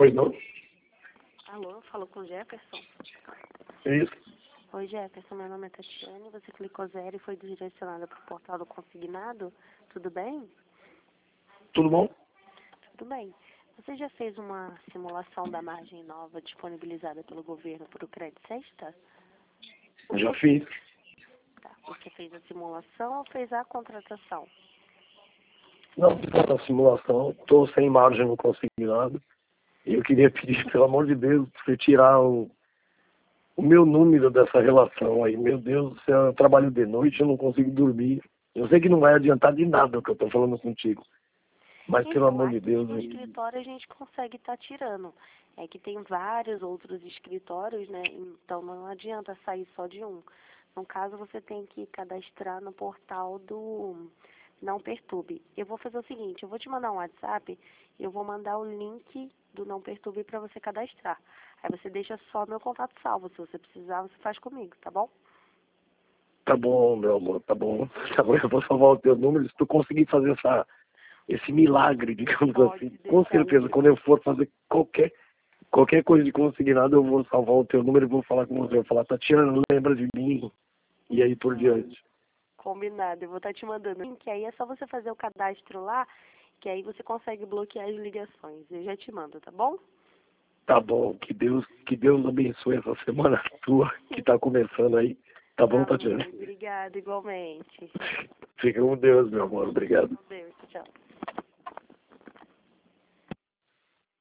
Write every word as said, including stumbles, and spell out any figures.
Pois não? Alô, falou com o Jefferson? Isso. Oi, Jefferson, meu nome é Tatiane, você clicou zero e foi direcionada para o portal do consignado, tudo bem? Tudo bom? Tudo bem. Você já fez uma simulação da margem nova disponibilizada pelo governo para o Crédito Sexta? Já fiz. Tá. Você fez a simulação ou fez a contratação? Não, fiz a simulação, estou sem margem no consignado. E eu queria pedir, pelo amor de Deus, para você tirar o, o meu número dessa relação aí. Meu Deus, se eu trabalho de noite, eu não consigo dormir. Eu sei que não vai adiantar de nada o que eu estou falando contigo. Mas, pelo Então, amor de aqui Deus... no aí- escritório a gente consegue estar tirando. É que tem vários outros escritórios, né? Então não adianta sair só de um. No caso, você tem que cadastrar no portal do Não Perturbe. Eu vou fazer o seguinte, eu vou te mandar um WhatsApp e eu vou mandar o link do Não Perturbe para você cadastrar. Aí você deixa só meu contato salvo. Se você precisar, você faz comigo, tá bom? Tá bom, meu amor, tá bom. Tá bom, eu vou salvar o teu número. Se tu conseguir fazer essa, esse milagre, digamos Pode assim, com deixar, certeza, quando eu for fazer qualquer, qualquer coisa de consignado, eu vou salvar o teu número e vou falar com você. Eu vou falar, Tatiana, lembra de mim? E aí por diante. Combinado, eu vou estar te mandando o link, aí é só você fazer o cadastro lá, que aí você consegue bloquear as ligações. Eu já te mando, tá bom? Tá bom, que Deus, que Deus abençoe essa semana tua que tá começando aí. Tá bom, Tatiana? Amém. Obrigada, igualmente. Fica com Deus, meu amor. Obrigado. Com Deus, tchau.